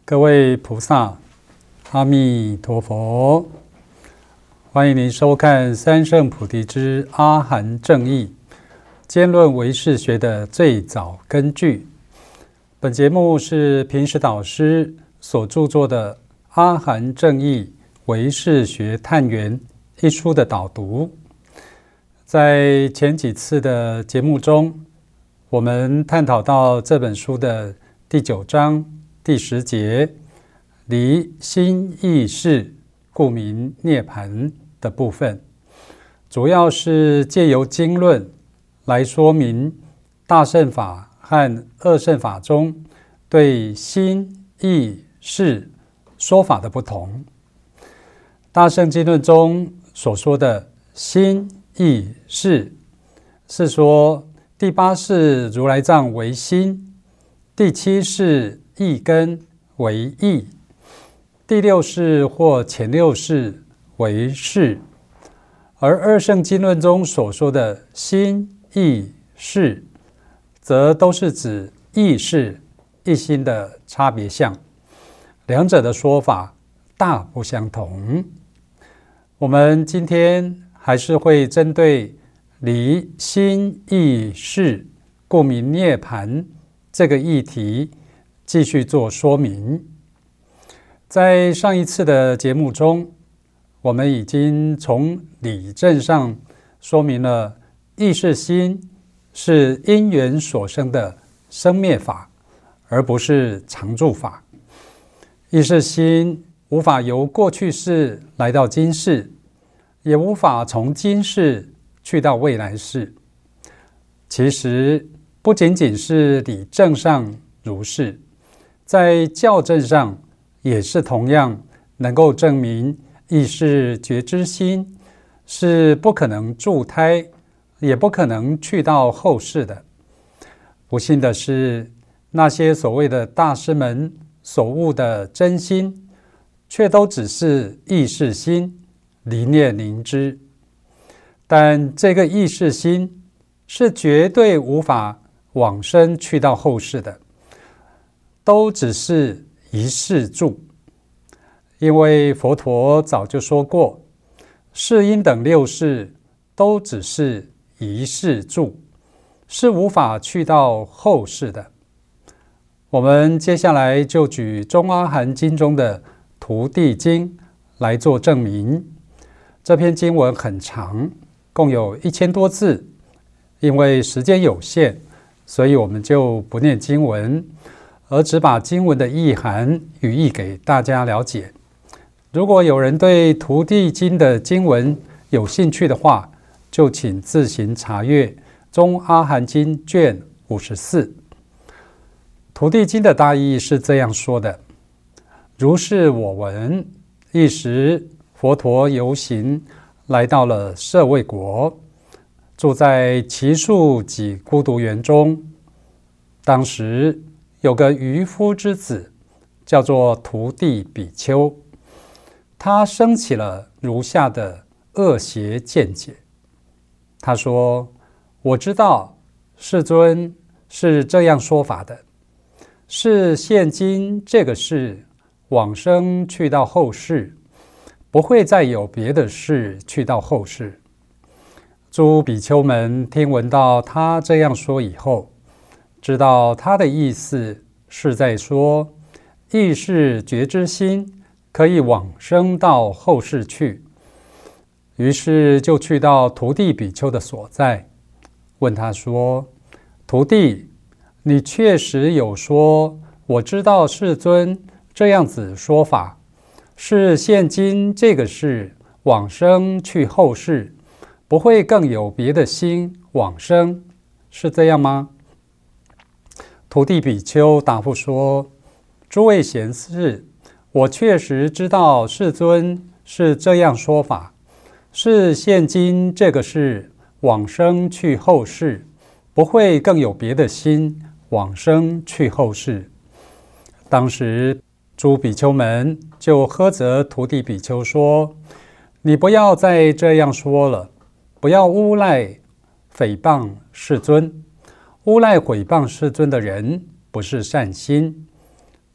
各位菩萨，阿弥陀佛！欢迎您收看三圣菩提之阿含正义，兼论唯识学的最早根据。本节目是平时导师所著作的《阿含正义唯识学探源》一书的导读。在前几次的节目中，我们探讨到这本书的第9章第10节，离心意识，故名涅槃的部分，主要是借由经论来说明大乘法和二乘法中对心意识说法的不同。大乘经论中所说的心意识，是说第8识如来藏为心，第7识意根为意，第6识或前6识为识。而二乘经论中所说的心意识，则都是指意识一心的差别相，两者的说法大不相同。我们今天还是会针对离心意识，故名涅槃这个议题继续做说明。在上一次的节目中，我们已经从理证上说明了意识心是因缘所生的生灭法，而不是常住法。意识心无法由过去世来到今世，也无法从今世去到未来世。其实不仅仅是理证上如是，在教证上也是同样能够证明意识觉知心是不可能住胎，也不可能去到后世的。不幸的是，那些所谓的大师们所悟的真心，却都只是意识心，离念灵知。但这个意识心是绝对无法往生去到后世的，都只是一世住。因为佛陀早就说过，世因等6世都只是一世住，是无法去到后世的。我们接下来就举中阿含经中的徒地经来做证明。这篇经文很长，共有1000多字，因为时间有限，所以我们就不念经文，而只把经文的意涵语义给大家了解。如果有人对徒地经的经文有兴趣的话，就请自行查阅中阿含经卷54。徒地经的大意是这样说的：如是我闻，一时佛陀游行来到了舍卫国，住在祇树给孤独园中。当时有个渔夫之子，叫做徒地比丘，他生起了如下的恶邪见解。他说：我知道世尊是这样说法的，是现今这个世往生去到后世，不会再有别的事去到后世。诸比丘们听闻到他这样说以后，知道他的意思是在说意识觉知心可以往生到后世去，于是就去到徒地比丘的所在，问他说：徒地，你确实有说我知道世尊这样子说法，是现今这个世往生去后世，不会更有别的心往生，是这样吗？徒地比丘答复说：诸位贤士，我确实知道世尊是这样说法，是现今这个世往生去后世，不会更有别的心往生去后世。当时诸比丘们就呵责徒地比丘说：你不要再这样说了，不要诬赖诽谤世尊。诬赖毁谤世尊的人不是善心，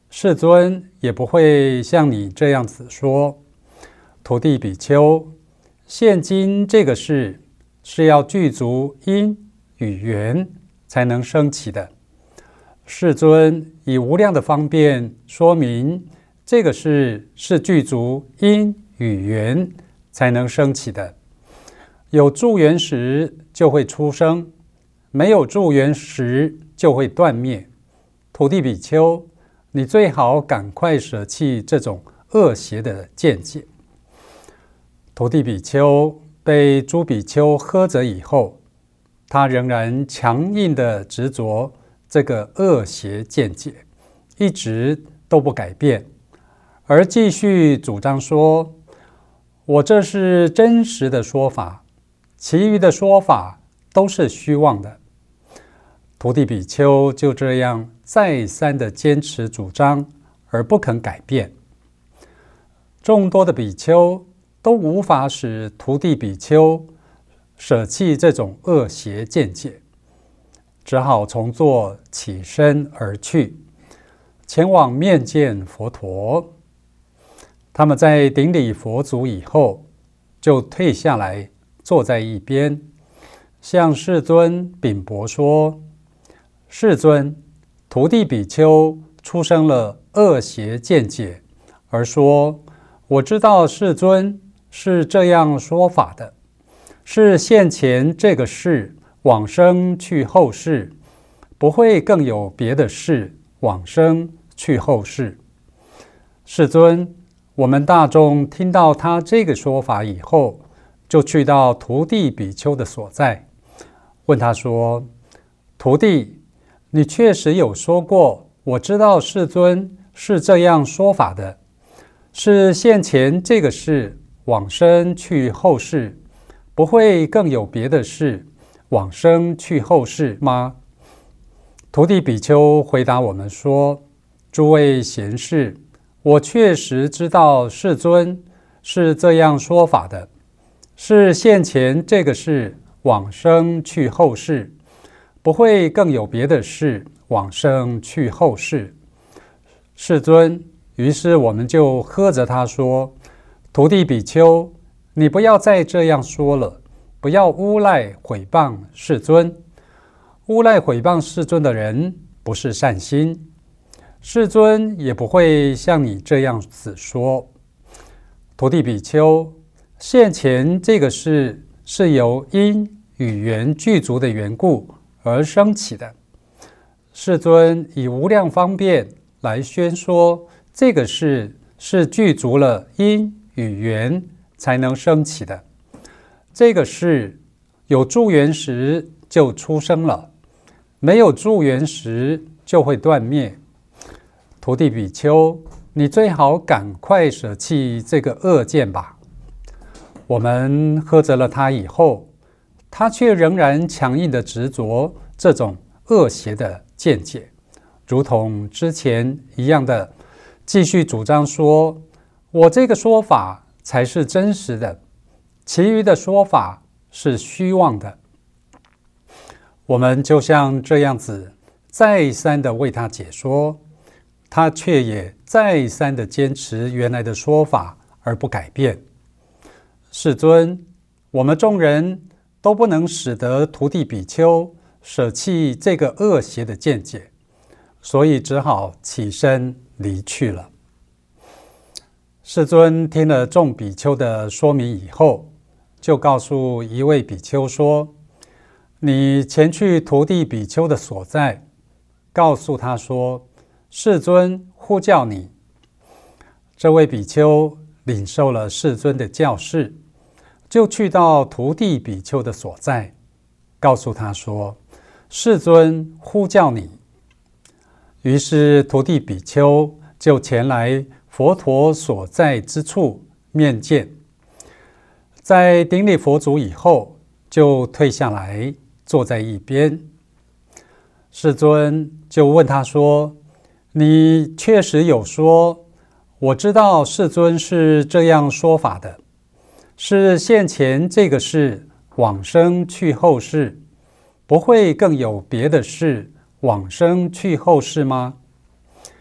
世尊也不会像你这样子说。徒弟比丘，现今这个事是要具足因与缘才能生起的。世尊以无量的方便说明，这个事是具足因与缘才能生起的。有助缘时就会出生，没有助缘时就会断灭。徒弟比丘，你最好赶快舍弃这种恶邪的见解。徒弟比丘被诸比丘呵责以后，他仍然强硬的执着这个恶邪见解，一直都不改变，而继续主张说，我这是真实的说法，其余的说法都是虚妄的。徒弟比丘就这样再三的坚持主张，而不肯改变。众多的比丘都无法使徒弟比丘舍弃这种恶邪见解，只好从座起身而去，前往面见佛陀。他们在顶礼佛足以后，就退下来坐在一边，向世尊禀驳说，世尊，徒弟比丘出生了恶邪见解，而说，我知道世尊是这样说法的，是现前这个事往生去后世，不会更有别的事往生去后世。世尊，我们大众听到他这个说法以后，就去到徒弟比丘的所在，问他说，徒弟，你确实有说过，我知道世尊是这样说法的，是现前这个事往生去后世，不会更有别的事往生去后世吗？徒弟比丘回答我们说，诸位贤士，我确实知道世尊是这样说法的，是现前这个事往生去后世，不会更有别的事往生去后世。世尊，于是我们就呵责他说，徒弟比丘，你不要再这样说了，不要诬赖毁谤世尊。诬赖毁谤世尊的人不是善心，世尊也不会像你这样子说。徒弟比丘，现前这个事是由因与缘具足的缘故而生起的。世尊以无量方便来宣说，这个事是具足了因与缘才能生起的。这个事有助缘时就出生了，没有助缘时就会断灭。徒弟比丘，你最好赶快舍弃这个恶见吧。我们呵责了他以后，他却仍然强硬的执着这种恶邪的见解，如同之前一样的继续主张说，我这个说法才是真实的，其余的说法是虚妄的。我们就像这样子再三的为他解说，他却也再三的坚持原来的说法而不改变。世尊，我们众人都不能使得徒弟比丘舍弃这个恶邪的见解，所以只好起身离去了。世尊听了众比丘的说明以后，就告诉一位比丘说，你前去徒弟比丘的所在，告诉他说，世尊呼叫你。这位比丘领受了世尊的教示，就去到徒弟比丘的所在，告诉他说，世尊呼叫你。于是徒弟比丘就前来佛陀所在之处面见，在顶礼佛足以后，就退下来坐在一边。世尊就问他说，你确实有说，我知道世尊是这样说法的，是现前这个事往生去后世，不会更有别的事往生去后世吗？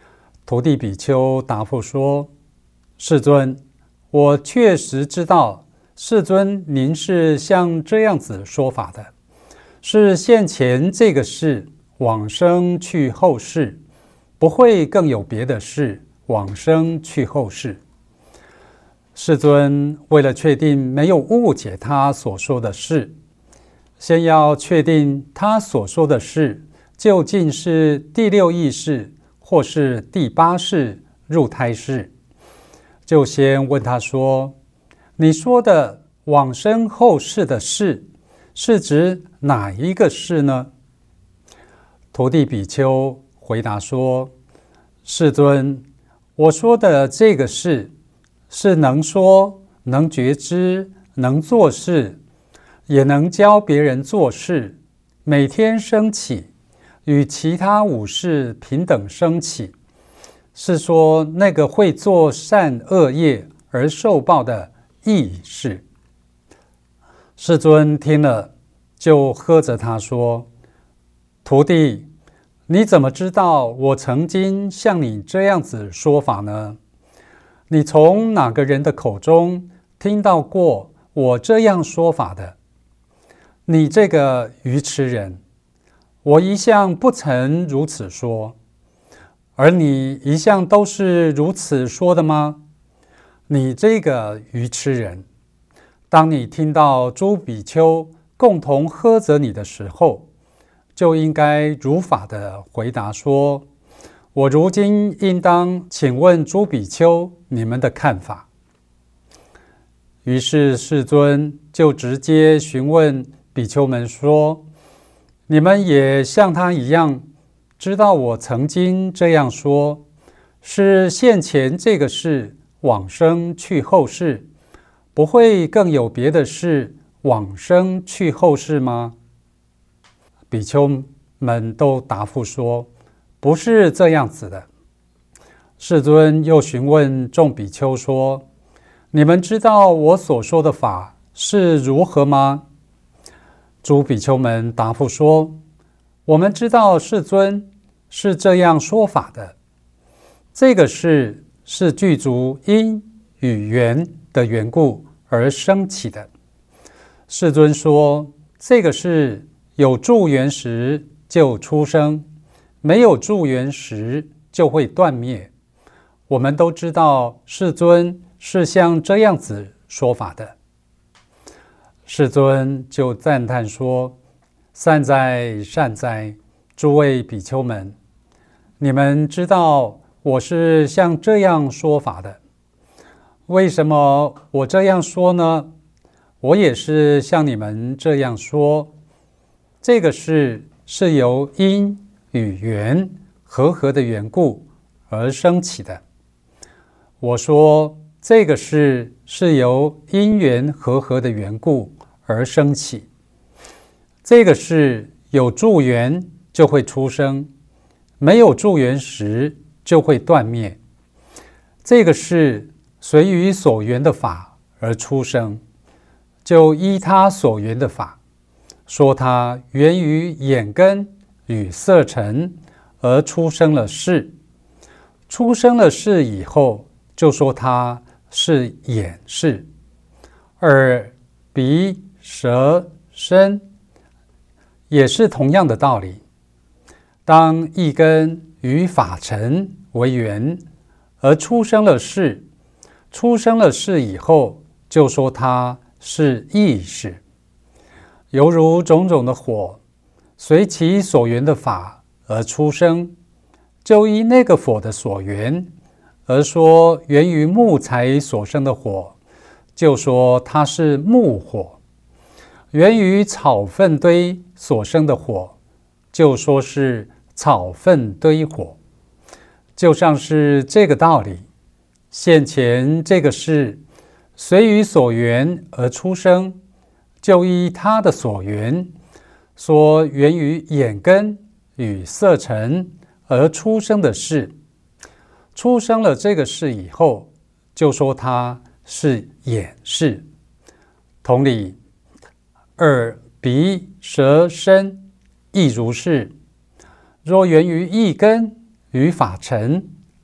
徒弟比丘答复说：世尊，我确实知道世尊您是像这样子说法的，是现前这个世往生去后世，不会更有别的事往生去后世。世尊为了确定没有误解他所说的事，先要确定他所说的事究竟是第六意识或是第八识入胎识，就先问他说：你说的往生后世的事是指哪一个事呢？徒弟比丘回答说：世尊，我说的这个事是能说、能觉知、能做事，也能教别人做事，每天升起，与其他五事平等升起，是说那个会做善恶业而受报的意识。世尊听了，就呵责他说：徒弟，你怎么知道我曾经像你这样子说法呢？你从哪个人的口中听到过我这样说法的？你这个愚痴人，我一向不曾如此说，而你一向都是如此说的吗？你这个愚痴人，当你听到诸比丘共同呵责你的时候，就应该如法的回答说：我如今应当请问诸比丘你们的看法。于是世尊就直接询问比丘们说：你们也像他一样知道我曾经这样说，是现前这个世往生去后世，不会更有别的事往生去后世吗？比丘们都答复说：不是这样子的。世尊又询问众比丘说：你们知道我所说的法是如何吗？诸比丘们答复说：我们知道世尊是这样说法的，这个事是具足因与缘的缘故而生起的。世尊说，这个事有助缘时就出生，没有助缘时就会断灭。我们都知道世尊是像这样子说法的。世尊就赞叹说：善哉善哉，诸位比丘们，你们知道我是像这样说法的。为什么我这样说呢？我也是像你们这样说。这个事是由因与缘和合的缘故而生起的。我说这个事是由因缘和合的缘故而生起。这个事有助缘就会出生，没有助缘时就会断灭。这个事随于所缘的法而出生，就依他所缘的法，说它源于眼根与色尘而出生了事。出生了事以后，就说它是眼识。耳、鼻、舌、身也是同样的道理。当意根与法尘为缘而出生了事，出生了事以后，就说它是意识。犹如种种的火，随其所缘的法而出生，就依那个火的所缘而说源于木材所生的火，就说它是木火；源于草粪堆所生的火，就说是草粪堆火。就像是这个道理，现前这个事随于所缘而出生，就依他的所缘，说源于眼根与色尘而出生的事。出生了这个事以后，就说它是眼识。同理，耳、鼻、舌、身亦如是。若源于意根与法尘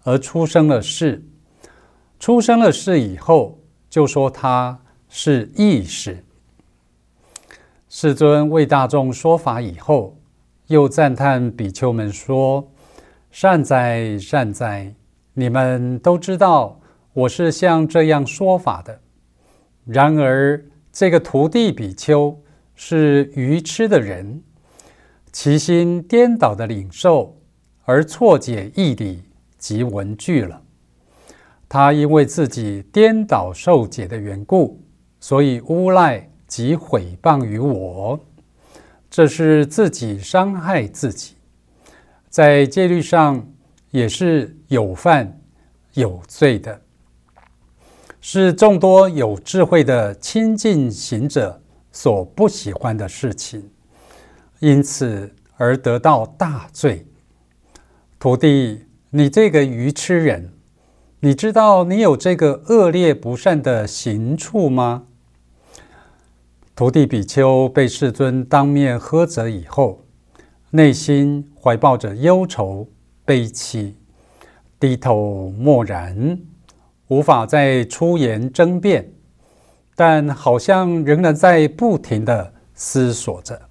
而出生了世。出生了世以后，就说他是义士。世尊为大众说法以后，又赞叹比丘们说：善哉善哉，你们都知道我是像这样说法的。然而这个徒弟比丘是愚痴的人，其心颠倒的领受，而错解义理及文句了。他因为自己颠倒受解的缘故，所以诬赖及毁谤于我，这是自己伤害自己，在戒律上也是有犯有罪的，是众多有智慧的亲近行者所不喜欢的事情，因此而得到大罪。徒弟，你这个愚痴人，你知道你有这个恶劣不善的行处吗？徒弟比丘被世尊当面呵责以后，内心怀抱着忧愁悲戚，低头默然，无法再出言争辩，但好像仍然在不停地思索着。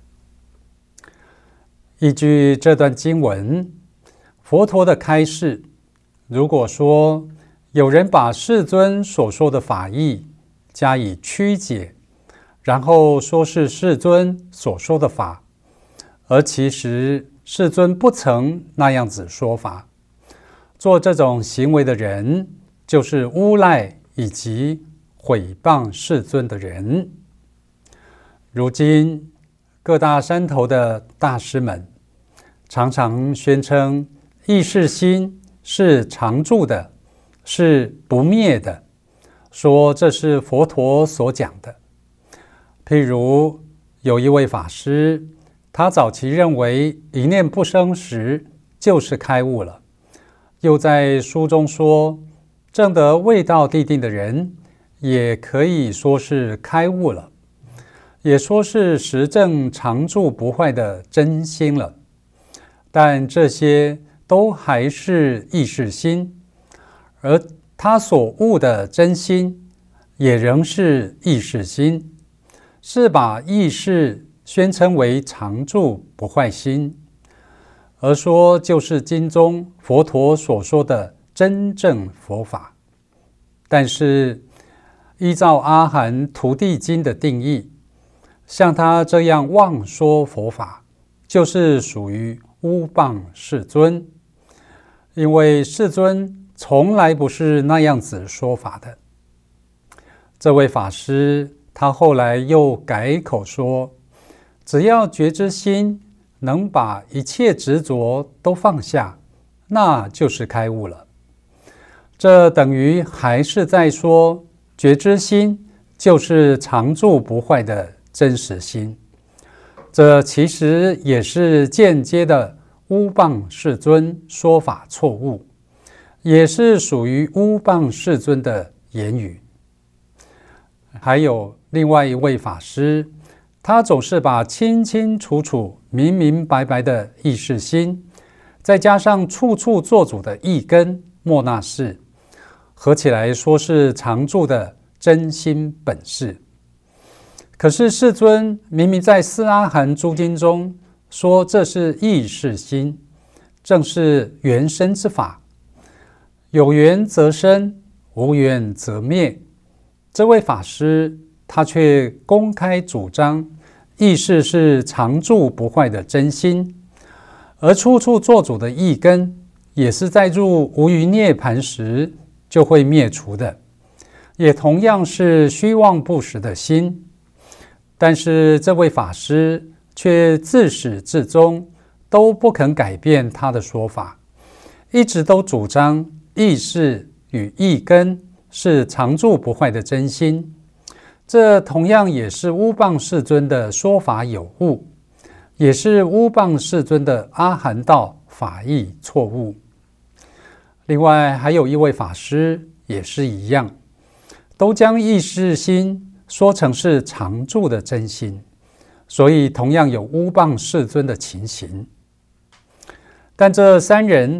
依据这段经文，佛陀的开示，如果说有人把世尊所说的法义加以曲解，然后说是世尊所说的法，而其实世尊不曾那样子说法，做这种行为的人，就是诬赖以及毁谤世尊的人。如今各大山头的大师们常常宣称意识心是常住的，是不灭的，说这是佛陀所讲的。譬如有一位法师，他早期认为一念不生时就是开悟了，又在书中说证得未到地定的人也可以说是开悟了，也说是实证常住不坏的真心了，但这些都还是意识心，而他所悟的真心也仍是意识心，是把意识宣称为常住不坏心，而说就是经中佛陀所说的真正佛法。但是依照阿含徒弟经的定义，像他这样妄说佛法，就是属于诬谤世尊，因为世尊从来不是那样子说法的。这位法师他后来又改口说，只要觉知心能把一切执着都放下，那就是开悟了。这等于还是在说觉知心就是常住不坏的真实心，这其实也是间接的诬谤世尊说法错误，也是属于诬谤世尊的言语。还有另外一位法师，他总是把清清楚楚、明明白白的意识心，再加上处处做主的意根末那识，合起来说是常住的真心本事。可是世尊明明在四阿含诸经中说这是意识心，正是缘生之法，有缘则生，无缘则灭。这位法师他却公开主张意识是常住不坏的真心，而处处做主的意根也是在入无余涅盘时就会灭除的，也同样是虚妄不实的心。但是这位法师却自始至终都不肯改变他的说法，一直都主张意识与意根是常住不坏的真心，这同样也是诬谤世尊的说法有误，也是诬谤世尊的阿含道法义错误。另外还有一位法师也是一样，都将意识心说成是常住的真心，所以同样有诬谤世尊的情形。但这三人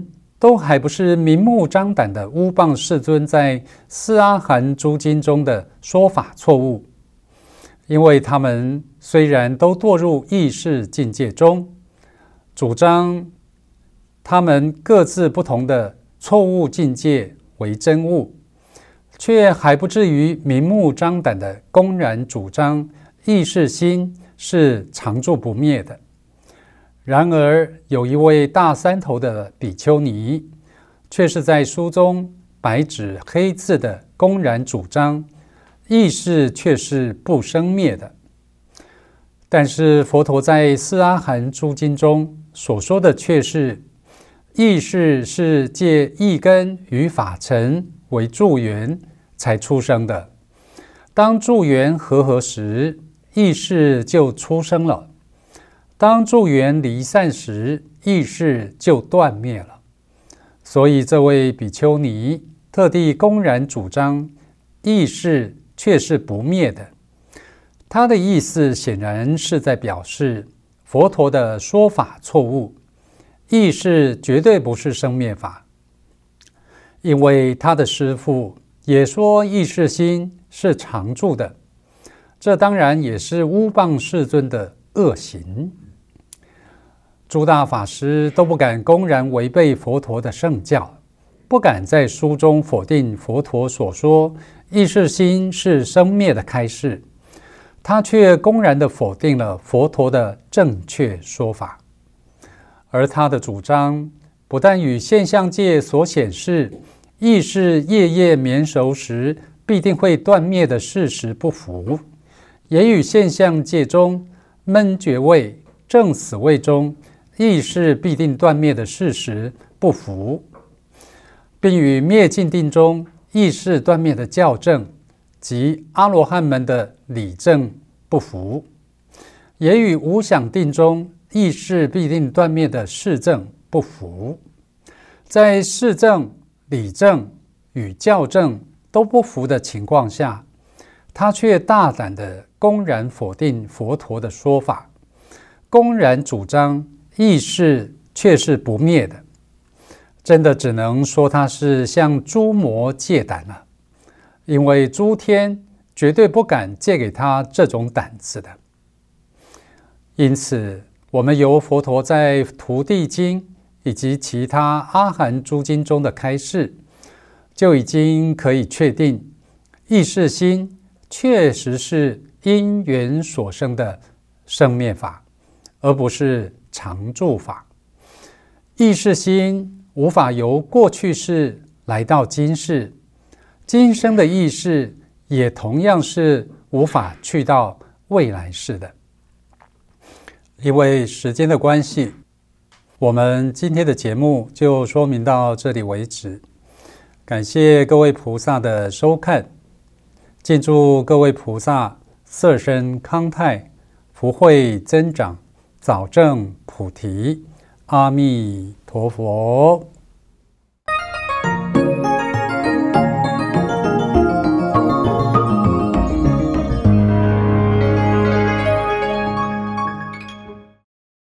都还不是明目张胆的乌棒世尊在四阿含诸经中的说法错误，因为他们虽然都堕入意识境界中，主张他们各自不同的错误境界为真物，却还不至于明目张胆的公然主张意识心是常住不灭的。然而有一位大三头的比丘尼，却是在书中白纸黑字的公然主张意识却是不生灭的。但是佛陀在四阿含诸经中所说的却是意识是借意根与法尘为助缘才出生的，当助缘和时，意识就出生了，当助缘离散时，意识就断灭了。所以这位比丘尼特地公然主张意识却是不灭的，他的意思显然是在表示佛陀的说法错误，意识绝对不是生灭法。因为他的师父也说意识心是常住的，这当然也是乌棒世尊的恶行。诸大法师都不敢公然违背佛陀的圣教，不敢在书中否定佛陀所说意识心是生灭的开示，他却公然地否定了佛陀的正确说法。而他的主张不但与现象界所显示意识夜夜眠熟时必定会断灭的事实不符，也与现象界中闷觉位、正死位中意识必定断灭的事实不符，并与灭尽定中意识断灭的教证及阿罗汉们的理证不符，也与无想定中意识必定断灭的事证不符。在事证、理证与教证都不符的情况下，他却大胆地公然否定佛陀的说法，公然主张意识却是不灭的，真的只能说他是向诸魔借胆了，因为诸天绝对不敢借给他这种胆子的。因此，我们由佛陀在《徒地经》以及其他阿含诸经中的开示，就已经可以确定，意识心确实是因缘所生的生灭法，而不是常住法。意识心无法由过去世来到今世，今生的意识也同样是无法去到未来世的。因为时间的关系，我们今天的节目就说明到这里为止。感谢各位菩萨的收看，敬祝各位菩萨色身康泰，福慧增长，早证菩提。阿弥陀佛。